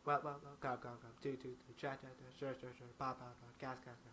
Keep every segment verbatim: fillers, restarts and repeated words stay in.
Well, well, well, go, go, go. Do, do, do. Sure, sure, sure, sure, sure. Ba, ba, ba. Gas, gas, gas.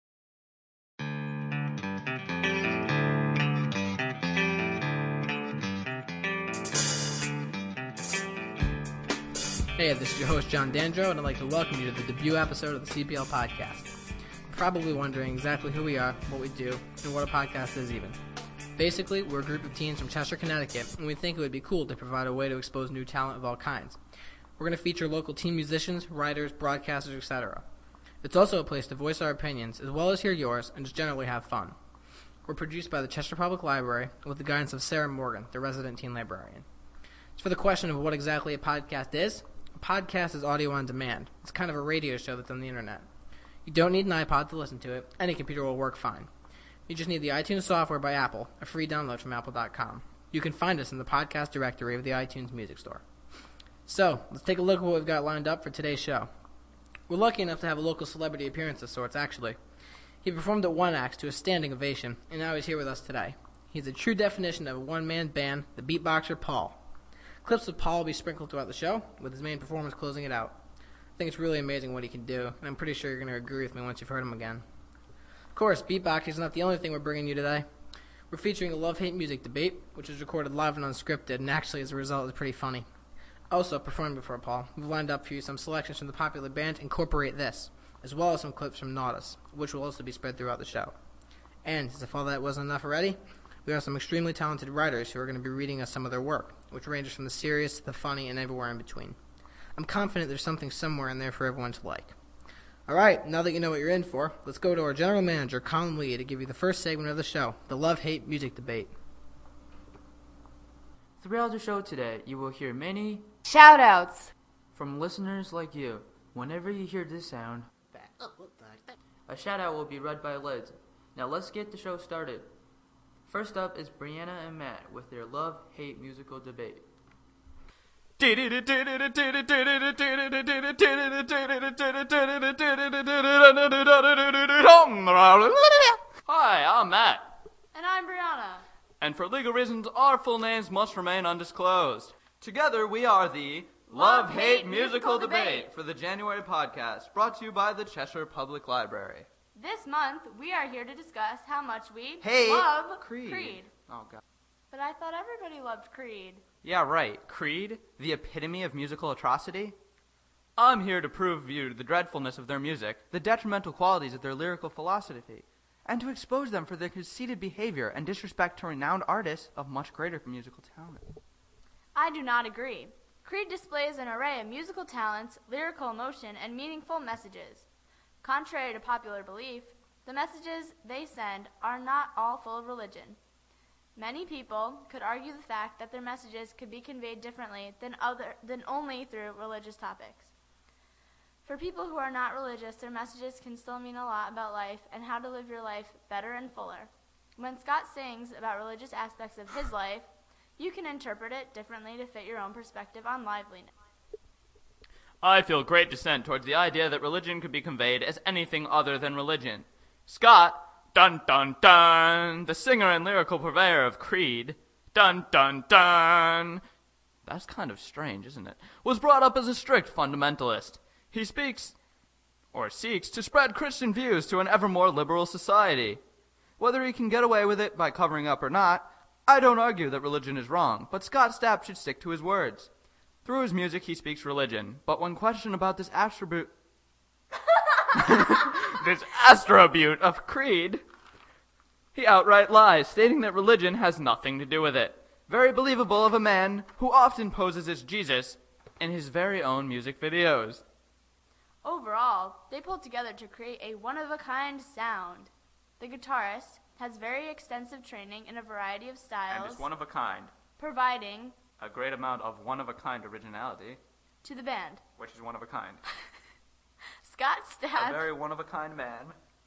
Hey, this is your host, John Dandro, and I'd like to welcome you to the debut episode of the C P L podcast. You're probably wondering exactly who we are, what we do, and what a podcast is even. Basically, we're a group of teens from Chester, Connecticut, and we think it would be cool to provide a way to expose new talent of all kinds. We're going to feature local teen musicians, writers, broadcasters, et cetera. It's also a place to voice our opinions, as well as hear yours, and just generally have fun. We're produced by the Chester Public Library, with the guidance of Sarah Morgan, the resident teen librarian. As for the question of what exactly a podcast is, a podcast is audio on demand. It's kind of a radio show that's on the internet. You don't need an iPod to listen to it. Any computer will work fine. You just need the iTunes software by Apple, a free download from apple dot com. You can find us in the podcast directory of the iTunes Music Store. So, let's take a look at what we've got lined up for today's show. We're lucky enough to have a local celebrity appearance of sorts, actually. He performed at One Axe to a standing ovation, and now he's here with us today. He's a true definition of a one-man band, the beatboxer Paul. Clips of Paul will be sprinkled throughout the show, with his main performance closing it out. I think it's really amazing what he can do, and I'm pretty sure you're going to agree with me once you've heard him again. Of course, beatboxing is not the only thing we're bringing you today. We're featuring a love-hate music debate, which was recorded live and unscripted, and actually, as a result, is pretty funny. Also, performing before Paul, we've lined up for you some selections from the popular band Incorporate This, as well as some clips from Nautis, which will also be spread throughout the show. And, as if all that wasn't enough already, we have some extremely talented writers who are going to be reading us some of their work, which ranges from the serious to the funny and everywhere in between. I'm confident there's something somewhere in there for everyone to like. Alright, now that you know what you're in for, let's go to our general manager, Colin Lee, to give you the first segment of the show, the Love-Hate Music Debate. Throughout the show today, you will hear many shout-outs from listeners like you. Whenever you hear this sound, a shout-out will be read by Liz. Now let's get the show started. First up is Brianna and Matt with their love-hate musical debate. Hi, I'm Matt. And I'm Brianna. And for legal reasons, our full names must remain undisclosed. Together, we are the Love-Hate Musical Debate for the January podcast, brought to you by the Chester Public Library. This month, we are here to discuss how much we hey, love Creed. Creed. Oh, God. But I thought everybody loved Creed. Yeah, right. Creed, the epitome of musical atrocity? I'm here to prove you the dreadfulness of their music, the detrimental qualities of their lyrical philosophy, and to expose them for their conceited behavior and disrespect to renowned artists of much greater musical talent. I do not agree. Creed displays an array of musical talents, lyrical emotion, and meaningful messages. Contrary to popular belief, the messages they send are not all full of religion. Many people could argue the fact that their messages could be conveyed differently than other than only through religious topics. For people who are not religious, their messages can still mean a lot about life and how to live your life better and fuller. When Scott sings about religious aspects of his life, you can interpret it differently to fit your own perspective on liveliness. I feel great dissent towards the idea that religion could be conveyed as anything other than religion. Scott, dun dun dun, the singer and lyrical purveyor of Creed, dun dun dun, that's kind of strange, isn't it, was brought up as a strict fundamentalist. He speaks, or seeks, to spread Christian views to an ever more liberal society. Whether he can get away with it by covering up or not, I don't argue that religion is wrong, but Scott Stapp should stick to his words. Through his music, he speaks religion, but when questioned about this attribute, this attribute of Creed, he outright lies, stating that religion has nothing to do with it. Very believable of a man who often poses as Jesus in his very own music videos. Overall, they pulled together to create a one-of-a-kind sound. The guitarist has very extensive training in a variety of styles, And is one of a kind. providing A great amount of one-of-a-kind originality, to the band. which is one of a kind. Scott A Stapp, very one-of-a-kind man.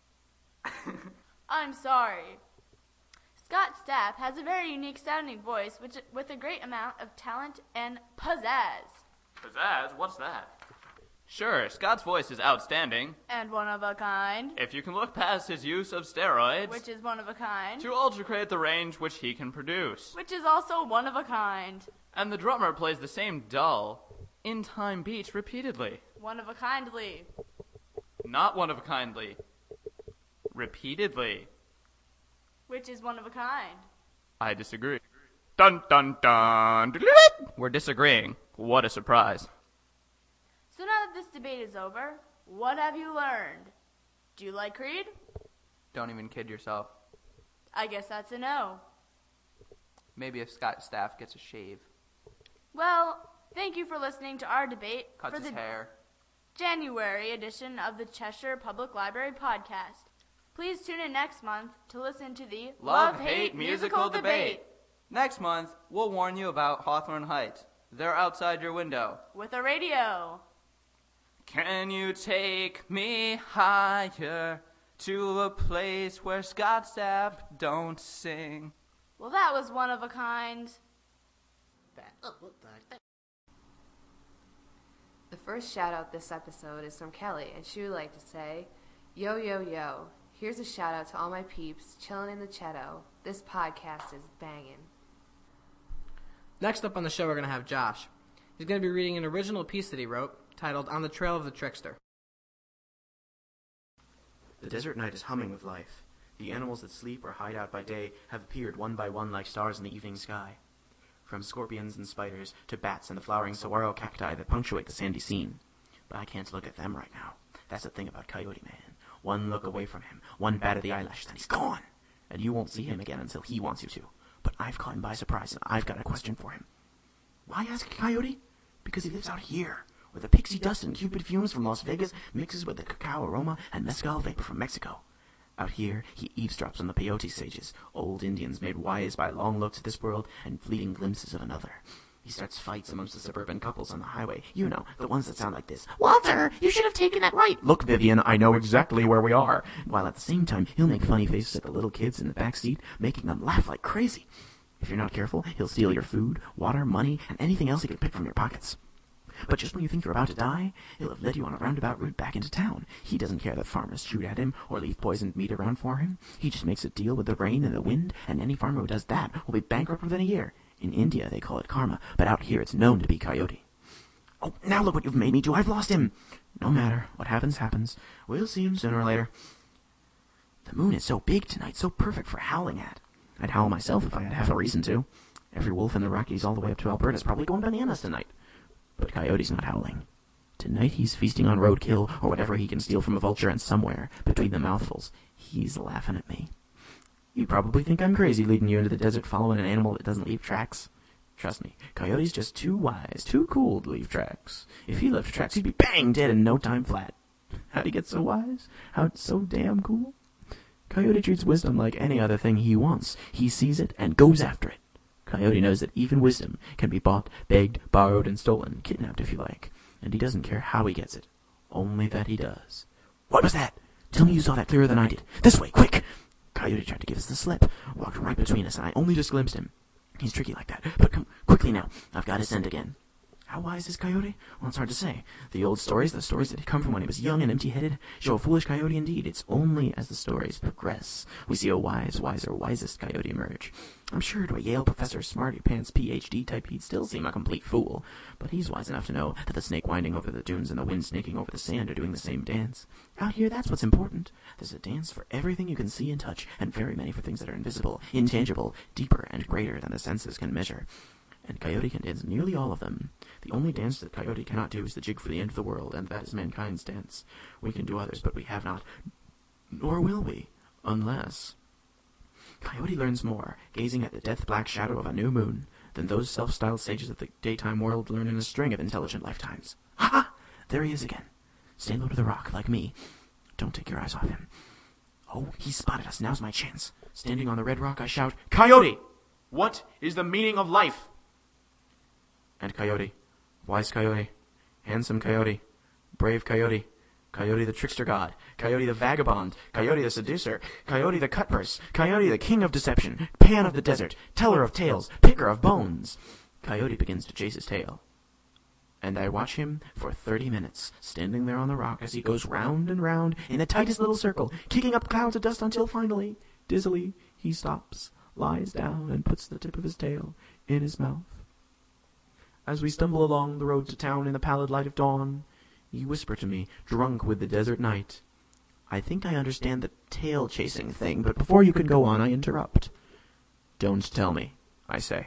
I'm sorry. Scott Stapp has a very unique sounding voice which, with a great amount of talent and pizzazz. Pizzazz? What's that? Sure, Scott's voice is outstanding. And one of a kind, If you can look past his use of steroids which is one of a kind, to ultra-create the range which he can produce. which is also one of a kind. And the drummer plays the same dull, in Time Beach repeatedly. One of a kindly. Not one of a kindly. Repeatedly. Which is one of a kind. I disagree. Dun dun dun. We're disagreeing. What a surprise. So now that this debate is over, what have you learned? Do you like Creed? Don't even kid yourself. I guess that's a no. Maybe if Scott Staff gets a shave. Well, thank you for listening to our debate Cuts for his the hair. January edition of the Cheshire Public Library podcast. Please tune in next month to listen to the Love-Hate Musical Debate. Next month, we'll warn you about Hawthorne Heights. They're outside your window. with a radio. Can you take me higher to a place where Scott Stapp don't sing? Well, that was one of a kind. The first shout out this episode is from Kelly, and she would like to say, yo, yo, yo, here's a shout out to all my peeps chilling in the Chetto. This podcast is banging. Next up on the show, we're going to have Josh. He's going to be reading an original piece that he wrote titled On the Trail of the Trickster. The desert night is humming with life. The animals that sleep or hide out by day have appeared one by one like stars in the evening sky. From scorpions and spiders to bats and the flowering saguaro cacti that punctuate the sandy scene. But I can't look at them right now. That's the thing about Coyote Man. One look away from him, one bat of the eyelash, then he's gone. And you won't see him again until he wants you to. But I've caught him by surprise, and I've got a question for him. Why ask a coyote? Because he lives out here, where the pixie dust and cupid fumes from Las Vegas mixes with the cacao aroma and mezcal vapor from Mexico. Out here, he eavesdrops on the peyote sages, old Indians made wise by long looks at this world and fleeting glimpses of another. He starts fights amongst the suburban couples on the highway. You know, the ones that sound like this. Walter, you should have taken that right. Look, Vivian, I know exactly where we are. While at the same time, he'll make funny faces at the little kids in the back seat, making them laugh like crazy. If you're not careful, he'll steal your food, water, money, and anything else he can pick from your pockets. But just when you think you're about to die, he'll have led you on a roundabout route back into town. He doesn't care that farmers shoot at him or leave poisoned meat around for him. He just makes a deal with the rain and the wind, and any farmer who does that will be bankrupt within a year. In India, they call it karma, but out here it's known to be coyote. Oh, now look what you've made me do. I've lost him. No matter. What happens, happens. We'll see him sooner or later. The moon is so big tonight, so perfect for howling at. I'd howl myself if I had half a reason to. Every wolf in the Rockies all the way up to Alberta is probably going bananas tonight. But Coyote's not howling. Tonight he's feasting on roadkill or whatever he can steal from a vulture, and somewhere, between the mouthfuls, he's laughing at me. You probably think I'm crazy leading you into the desert following an animal that doesn't leave tracks. Trust me, Coyote's just too wise, too cool to leave tracks. If he left tracks, he'd be bang dead in no time flat. How'd he get so wise? How'd so damn cool? Coyote treats wisdom like any other thing he wants. He sees it and goes after it. Coyote knows that even wisdom can be bought, begged, borrowed, and stolen, kidnapped if you like. And he doesn't care how he gets it. Only that he does. What was that? Tell me you saw that clearer than I did. This way, quick! Coyote tried to give us the slip, walked right between us, and I only just glimpsed him. He's tricky like that. But come, quickly now. I've got to send again. How wise is Coyote? Well, it's hard to say. The old stories, the stories that come from when he was young and empty-headed, show a foolish Coyote indeed. It's only as the stories progress we see a wise, wiser, wisest Coyote emerge. I'm sure to a Yale professor, smarty-pants, P H D type, he'd still seem a complete fool. But he's wise enough to know that the snake winding over the dunes and the wind snaking over the sand are doing the same dance. Out here, that's what's important. There's a dance for everything you can see and touch, and very many for things that are invisible, intangible, deeper, and greater than the senses can measure. And Coyote can dance nearly all of them. The only dance that Coyote cannot do is the jig for the end of the world, and that is mankind's dance. We can do others, but we have not. Nor will we, unless... Coyote learns more, gazing at the death-black shadow of a new moon, than those self-styled sages of the daytime world learn in a string of intelligent lifetimes. Ha ha! There he is again. Stay low to the rock, like me. Don't take your eyes off him. Oh, he spotted us. Now's my chance. Standing on the red rock, I shout, Coyote! What is the meaning of life? And Coyote, wise Coyote, handsome Coyote, brave Coyote, Coyote the trickster god, Coyote the vagabond, Coyote the seducer, Coyote the cutpurse, Coyote the king of deception, Pan of the desert, teller of tales, picker of bones. Coyote begins to chase his tail. And I watch him for thirty minutes, standing there on the rock as he goes round and round in the tightest little circle, kicking up clouds of dust until finally, dizzily, he stops, lies down, and puts the tip of his tail in his mouth. As we stumble along the road to town in the pallid light of dawn, you whisper to me, drunk with the desert night, I think I understand the tail-chasing thing, but before you can go on, I interrupt. Don't tell me, I say.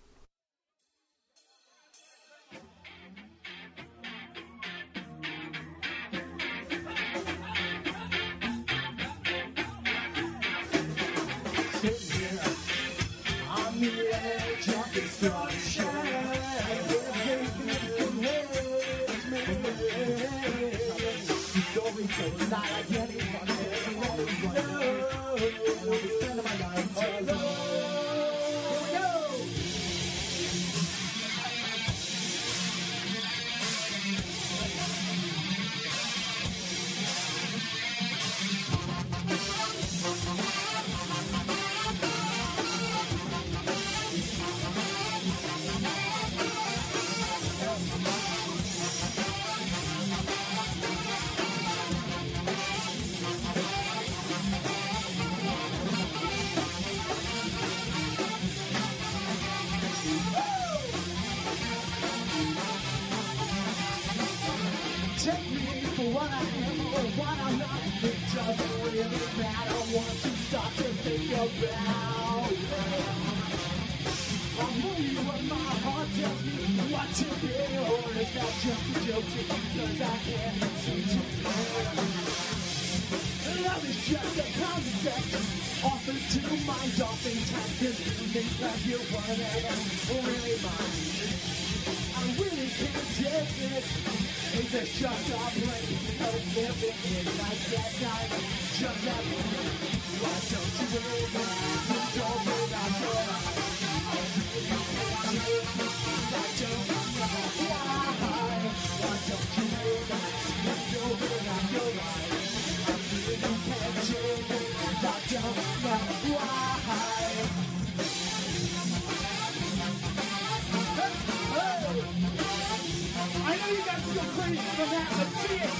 Take me for what I am or what I'm not. It doesn't really matter what you start to think about. I'm who you and my heart tells me what to be. Or is that just a joke to you? Cause I can't seem to play. Love is just a concept. Often two minds, often time consuming. Cause you're one and I'm really mine. I really can't take it. Is it just a place of living in like that night? Just that moment. Why don't you really mind? You don't bring out your eyes. I really can't take it. I don't know why. Why don't you really mind? You don't bring out your eyes. I really can't take it. I don't know why. I know you guys feel crazy for that, but see it!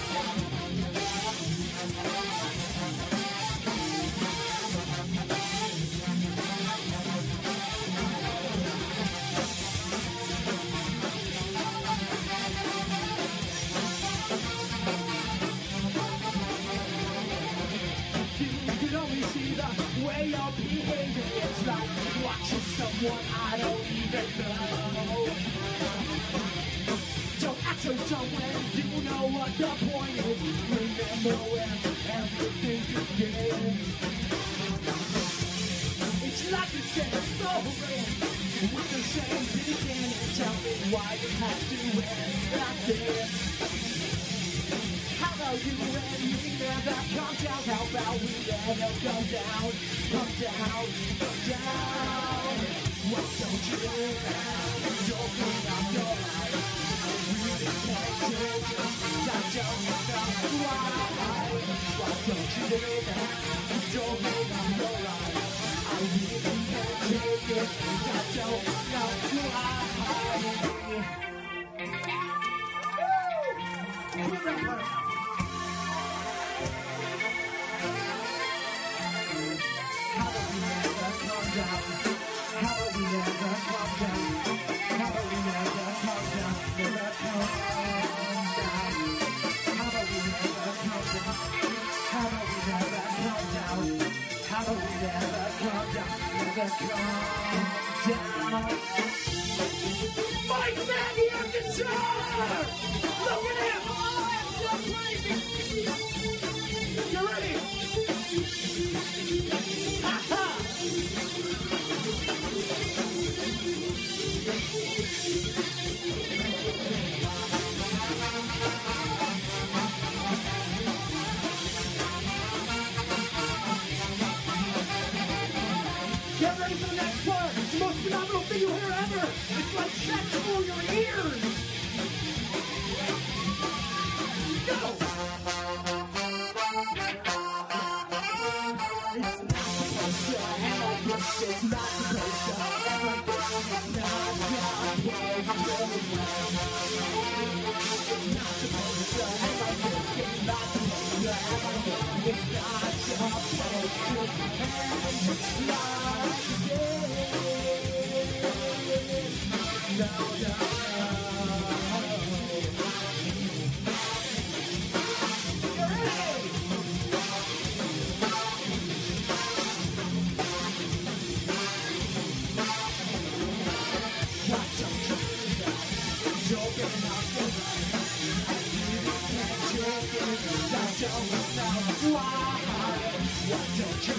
You can only see the way you're behaving. It's like watching someone I don't even know. Don't act so dumb when you know what the point is. Remember when everything begins. It's like the same story with the same beginning. Tell me why it has to end like this. How about you and me never come down? How about we never go down? Come down, come down. Why don't you don't bring out your light? I really can't take it. I don't know why. Why don't you do that? Don't bring out your light. I really can't take it. I don't know why. Quit that part. How about we never come down? How about we never come down? How about we never come down? Never come down. How about we never come down? How about we never come down? How about we never come down? Never come down. Mike Maggie on guitar! Look at him! Oh, I'm so crazy! You ready? Ha ha! Get ready for the next part. It's the most phenomenal thing you'll hear ever. It's like sex for your ears.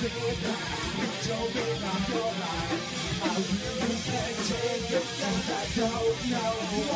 it back. Don't give up your life. I really can't take it, and I don't know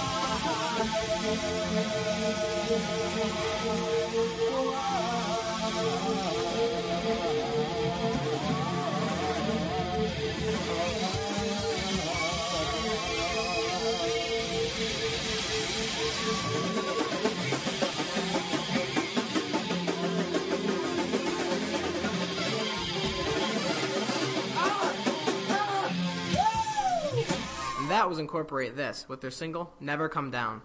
And that was Incorporate This with their single, Never Come Down.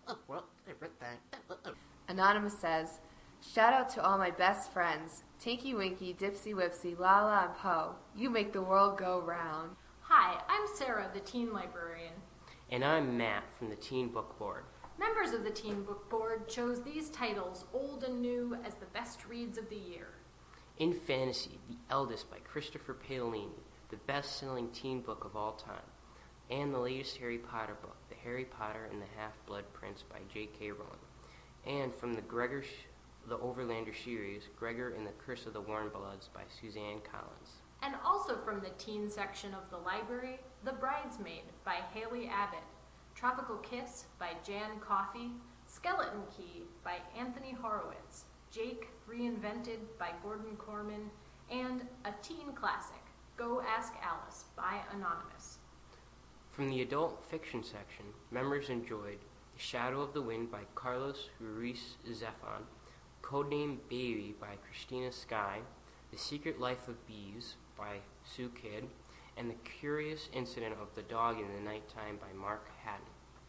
Anonymous says, shout out to all my best friends, Tinky Winky, Dipsy Whipsy, Lala, and Poe. You make the world go round. Hi, I'm Sarah, the Teen Librarian. And I'm Matt from the Teen Book Board. Members of the Teen Book Board chose these titles, old and new, as the best reads of the year. In Fantasy, The Eldest by Christopher Paolini, the best-selling teen book of all time. And the latest Harry Potter book, The Harry Potter and the Half-Blood Prince by J K Rowling. And from the Gregor, the Overlander series, Gregor and the Curse of the Warmbloods by Suzanne Collins. And also from the teen section of the library, The Bridesmaid by Haley Abbott, Tropical Kiss by Jan Coffey, Skeleton Key by Anthony Horowitz, Jake Reinvented by Gordon Corman, and a teen classic, Go Ask Alice by Anonymous. From the adult fiction section, members enjoyed The Shadow of the Wind by Carlos Ruiz Zafón, Codename Baby by Christina Sky, The Secret Life of Bees by Sue Kidd, and The Curious Incident of the Dog in the Nighttime by Mark Haddon.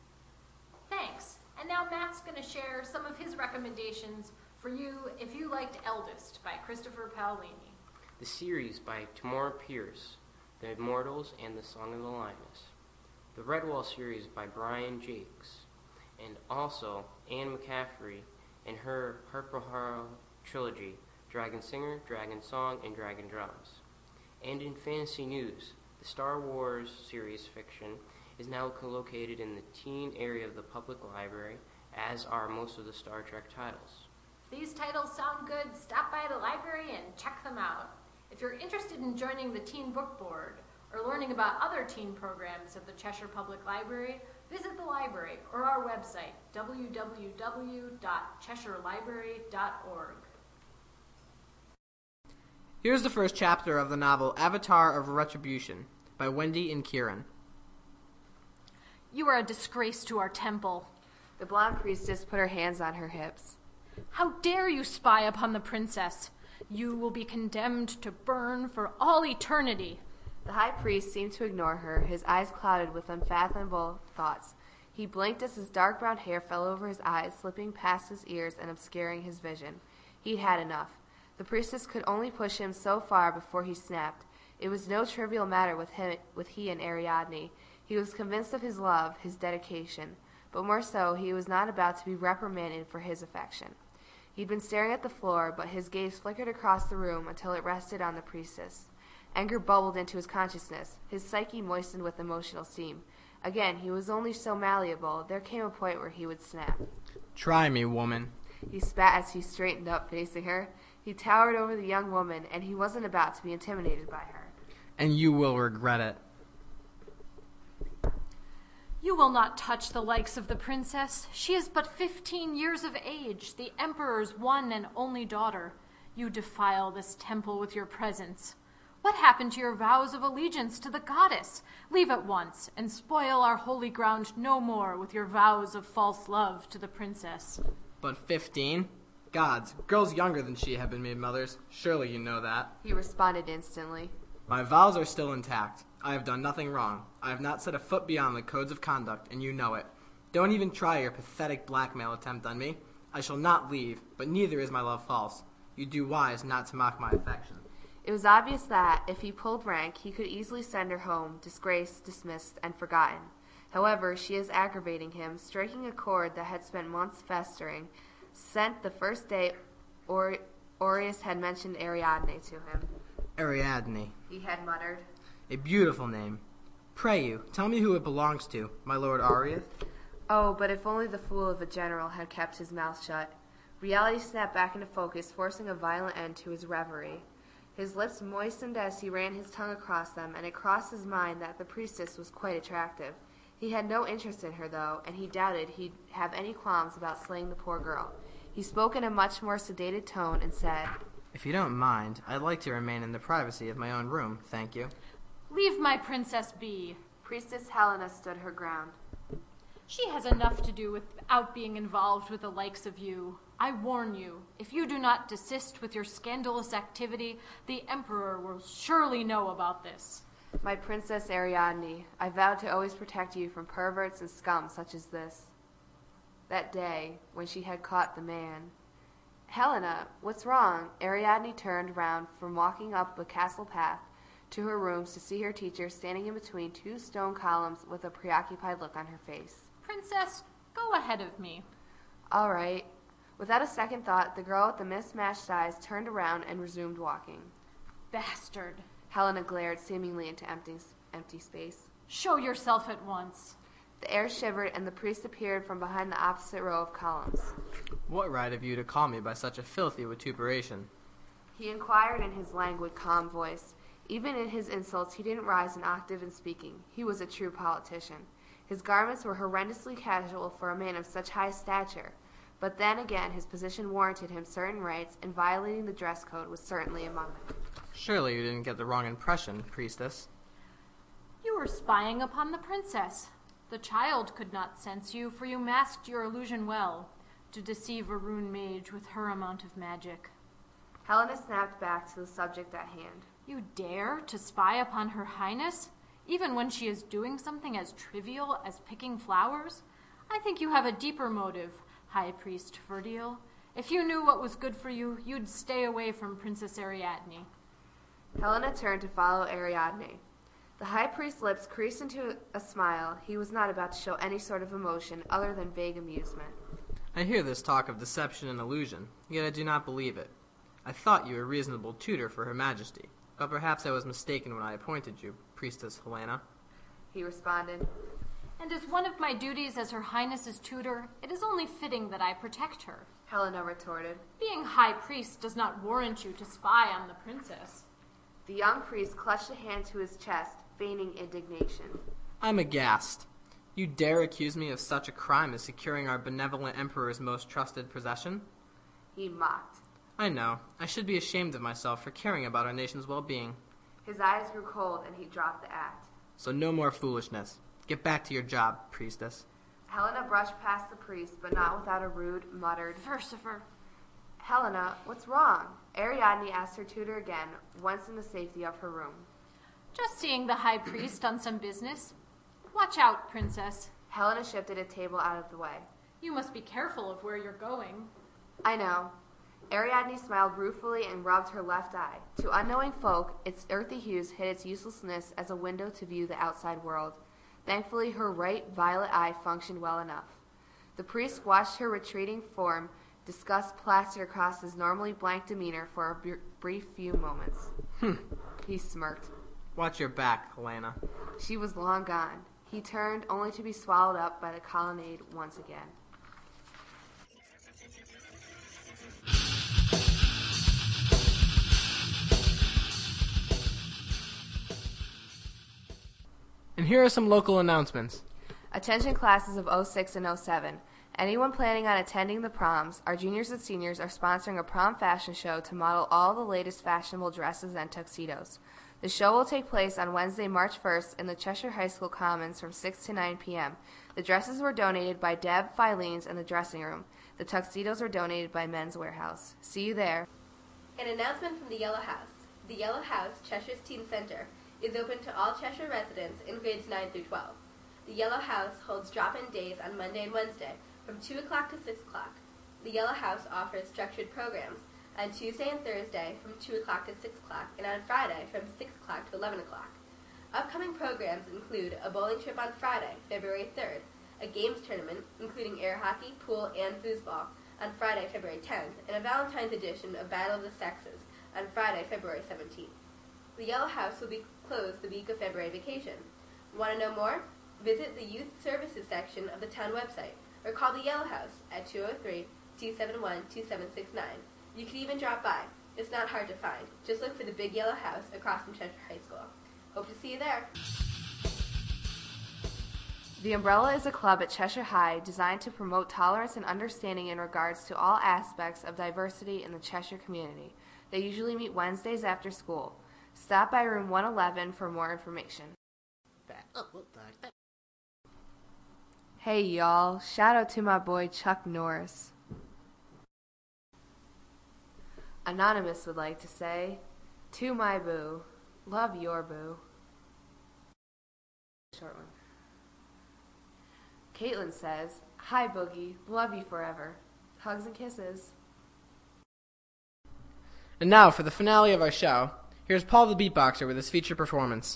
Thanks. And now Matt's going to share some of his recommendations for you if you liked Eldest by Christopher Paolini. The series by Tamora Pierce, The Immortals and The Song of the Lioness. The Redwall series by Brian Jakes, and also Anne McCaffrey and her Harper Harrow trilogy, Dragon Singer, Dragon Song, and Dragon Drums. And in fantasy news, the Star Wars series fiction is now located in the teen area of the public library, as are most of the Star Trek titles. If these titles sound good, stop by the library and check them out. If you're interested in joining the Teen Book Board, or learning about other teen programs at the Cheshire Public Library, visit the library or our website, w w w dot cheshire library dot org. Here's the first chapter of the novel Avatar of Retribution by Wendy and Kieran. You are a disgrace to our temple. The blonde priestess put her hands on her hips. How dare you spy upon the princess? You will be condemned to burn for all eternity. The high priest seemed to ignore her, his eyes clouded with unfathomable thoughts. He blinked as his dark brown hair fell over his eyes, slipping past his ears and obscuring his vision. He'd had enough. The priestess could only push him so far before he snapped. It was no trivial matter with him, with he and Ariadne. He was convinced of his love, his dedication. But more so, he was not about to be reprimanded for his affection. He'd been staring at the floor, but his gaze flickered across the room until it rested on the priestess. Anger bubbled into his consciousness. His psyche moistened with emotional steam. Again, he was only so malleable. There came a point where he would snap. Try me, woman. He spat as he straightened up, facing her. He towered over the young woman, and he wasn't about to be intimidated by her. And you will regret it. You will not touch the likes of the princess. She is but fifteen years of age, the emperor's one and only daughter. You defile this temple with your presence. What happened to your vows of allegiance to the goddess? Leave at once, and spoil our holy ground no more with your vows of false love to the princess. But fifteen? Gods, girls younger than she have been made mothers. Surely you know that. He responded instantly. My vows are still intact. I have done nothing wrong. I have not set a foot beyond the codes of conduct, and you know it. Don't even try your pathetic blackmail attempt on me. I shall not leave, but neither is my love false. You do wise not to mock my affection. It was obvious that, if he pulled rank, he could easily send her home, disgraced, dismissed, and forgotten. However, she is aggravating him, striking a chord that had spent months festering, sent the first day or- Aureus had mentioned Ariadne to him. Ariadne. He had muttered. A beautiful name. Pray you, tell me who it belongs to, my lord Aureus. Oh, but if only the fool of a general had kept his mouth shut. Reality snapped back into focus, forcing a violent end to his reverie. His lips moistened as he ran his tongue across them, and it crossed his mind that the priestess was quite attractive. He had no interest in her, though, and he doubted he'd have any qualms about slaying the poor girl. He spoke in a much more sedated tone and said, If you don't mind, I'd like to remain in the privacy of my own room, thank you. Leave my princess be. Priestess Helena stood her ground. She has enough to do without being involved with the likes of you. I warn you, if you do not desist with your scandalous activity, the Emperor will surely know about this. My Princess Ariadne, I vow to always protect you from perverts and scum such as this. That day, when she had caught the man. Helena, what's wrong? Ariadne turned round from walking up the castle path to her rooms to see her teacher standing in between two stone columns with a preoccupied look on her face. Princess, go ahead of me. All right. Without a second thought, the girl with the mismatched eyes turned around and resumed walking. Bastard. Helena glared seemingly into empty, empty space. Show yourself at once. The air shivered, and the priest appeared from behind the opposite row of columns. What right have you to call me by such a filthy vituperation? He inquired in his languid, calm voice. Even in his insults, he didn't rise an octave in speaking. He was a true politician. His garments were horrendously casual for a man of such high stature. But then again, his position warranted him certain rights, and violating the dress code was certainly among them. Surely you didn't get the wrong impression, priestess. You were spying upon the princess. The child could not sense you, for you masked your illusion well, to deceive a rune mage with her amount of magic. Helena snapped back to the subject at hand. You dare to spy upon her highness, even when she is doing something as trivial as picking flowers? I think you have a deeper motive, High Priest Verdiel. If you knew what was good for you, you'd stay away from Princess Ariadne. Helena turned to follow Ariadne. The high priest's lips creased into a smile. He was not about to show any sort of emotion other than vague amusement. I hear this talk of deception and illusion, yet I do not believe it. I thought you a reasonable tutor for Her Majesty, but perhaps I was mistaken when I appointed you, Priestess Helena. He responded, And as one of my duties as Her Highness's tutor, it is only fitting that I protect her. Helena retorted. Being high priest does not warrant you to spy on the princess. The young priest clutched a hand to his chest, feigning indignation. I'm aghast. You dare accuse me of such a crime as securing our benevolent emperor's most trusted possession? He mocked. I know. I should be ashamed of myself for caring about our nation's well-being. His eyes grew cold, and he dropped the act. So no more foolishness. Get back to your job, priestess. Helena brushed past the priest, but not without a rude, muttered, Versifer. Helena, what's wrong? Ariadne asked her tutor again, once in the safety of her room. Just seeing the high priest on some business. Watch out, princess. Helena shifted a table out of the way. You must be careful of where you're going. I know. Ariadne smiled ruefully and rubbed her left eye. To unknowing folk, its earthy hues hid its uselessness as a window to view the outside world. Thankfully, her right violet eye functioned well enough. The priest watched her retreating form, disgust plastered across his normally blank demeanor for a br- brief few moments. Hmm. He smirked. Watch your back, Helena. She was long gone. He turned, only to be swallowed up by the colonnade once again. And here are some local announcements. Attention classes of oh six and oh seven. Anyone planning on attending the proms, our juniors and seniors are sponsoring a prom fashion show to model all the latest fashionable dresses and tuxedos. The show will take place on Wednesday, March first in the Cheshire High School Commons from six to nine p.m. The dresses were donated by Deb Filene's in the dressing room. The tuxedos were donated by Men's Warehouse. See you there. An announcement from the Yellow House. The Yellow House, Cheshire's Teen Center, is open to all Cheshire residents in grades nine through twelve. The Yellow House holds drop-in days on Monday and Wednesday from two o'clock to six o'clock. The Yellow House offers structured programs on Tuesday and Thursday from two o'clock to six o'clock, and on Friday from six o'clock to eleven o'clock. Upcoming programs include a bowling trip on Friday, February third, a games tournament, including air hockey, pool, and foosball, on Friday, February tenth, and a Valentine's edition of Battle of the Sexes on Friday, February seventeenth. The Yellow House will be closed the week of February vacation. Want to know more? Visit the Youth Services section of the town website, or call the Yellow House at two oh three, two seven one, two seven six nine. You can even drop by. It's not hard to find. Just look for the Big Yellow House across from Cheshire High School. Hope to see you there. The Umbrella is a club at Cheshire High designed to promote tolerance and understanding in regards to all aspects of diversity in the Cheshire community. They usually meet Wednesdays after school. Stop by room one eleven for more information. Hey y'all, shout out to my boy Chuck Norris. Anonymous would like to say, to my boo, love your boo. Short one. Caitlin says, hi Boogie, love you forever. Hugs and kisses. And now for the finale of our show, here's Paul the Beatboxer with his feature performance.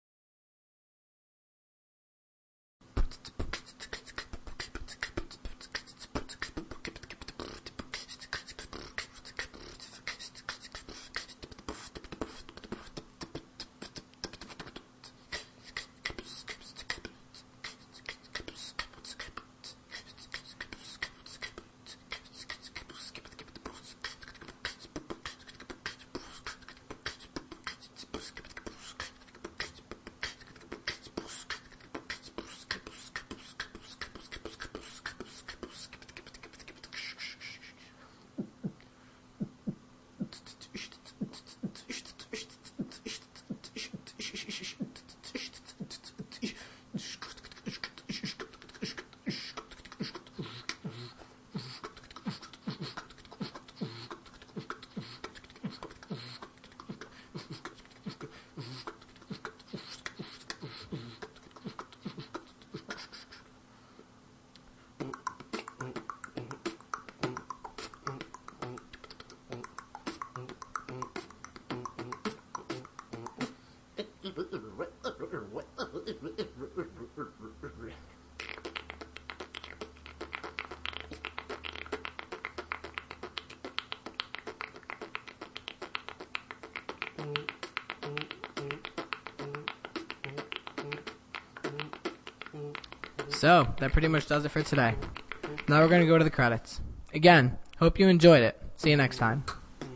So, that pretty much does it for today. Now we're going to go to the credits. Again, hope you enjoyed it. See you next time.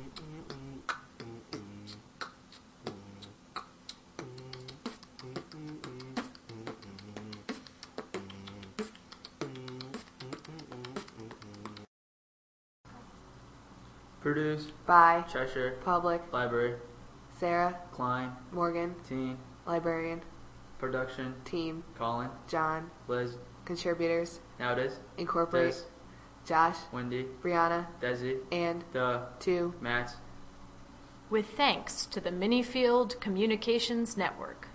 Produced by Cheshire Public Library. Sarah, Klein, Morgan, Teen, Librarian, Production, Team, Colin, John, Liz, Contributors, Nowadays, Incorporate, Des, Josh, Wendy, Brianna, Desi, and The, two. Matt. With thanks to the Minifield Communications Network.